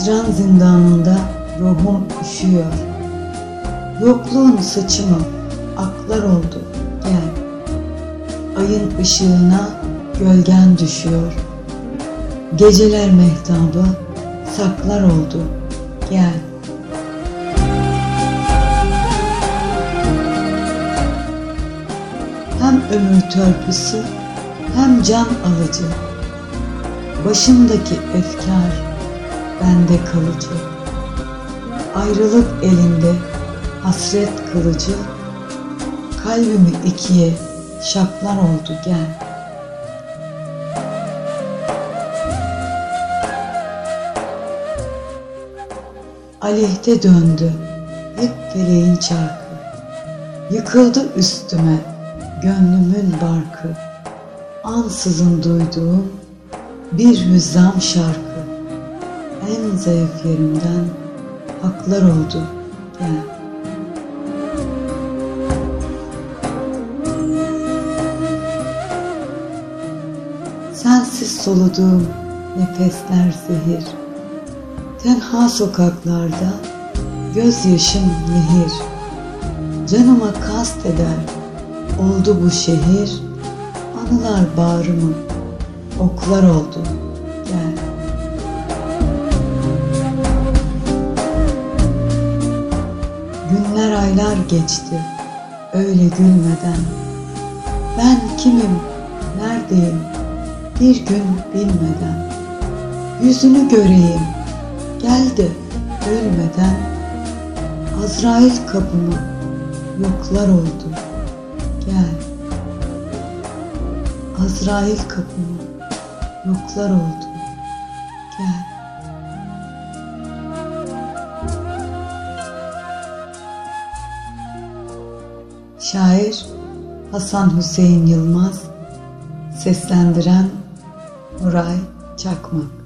Hicran zindanında ruhum üşüyor. Yokluğun saçımı aklar oldu, gel. Ayın ışığına gölgen düşüyor. Geceler mehtabı saklar oldu, gel. Hem ömür törpüsü hem can alıcı. Başımdaki efkar bende kalıcı. Ayrılık elinde hasret kılıcı. Kalbimi ikiye şaplar oldu, gel. Aleyhte döndü hep feleğin çarkı. Yıkıldı üstüme gönlümün barkı. Ansızın duyduğum bir hüzzam şarkı. En zayıf yerimden haklar oldu, gel. Sensiz soluduğum nefesler zehir. Tenha sokaklarda gözyaşım nehir. Canıma kast eder oldu bu şehir. Anılar bağrımı oklar oldu, gel. Günler aylar geçti öyle gülmeden. Ben kimim, neredeyim bir gün bilmeden. Yüzünü göreyim geldi ölmeden. Azrail kapımı yoklar oldu, gel. Azrail kapımı yoklar oldu, gel. Şair Hasan Hüseyin Yılmaz, seslendiren Nuray Çakmak.